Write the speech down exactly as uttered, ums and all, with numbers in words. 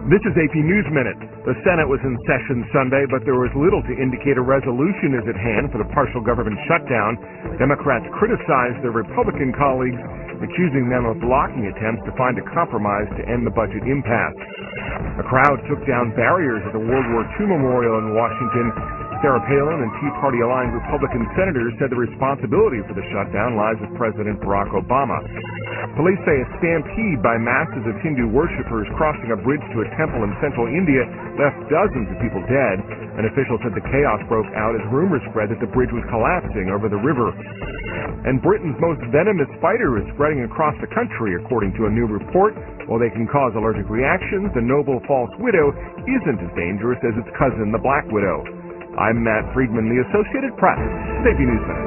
This is A P News Minute. The Senate was in session Sunday, but there was little to indicate a resolution is at hand for the partial government shutdown. Democrats criticized their Republican colleagues, accusing them of blocking attempts to find a compromise to end the budget impasse. A crowd took down barriers at the World War Two Memorial in Washington. Sarah Palin and Tea Party-aligned Republican senators said the responsibility for the shutdown lies with President Barack Obama. Police say a stampede by masses of Hindu worshippers crossing a bridge to a temple in central India left dozens of people dead. An official said the chaos broke out as rumors spread that the bridge was collapsing over the river. And Britain's most venomous spider is spreading across the country, according to a new report. While they can cause allergic reactions, the noble false widow isn't as dangerous as its cousin, the black widow. I'm Matt Friedman, the Associated Press, A P News Minute.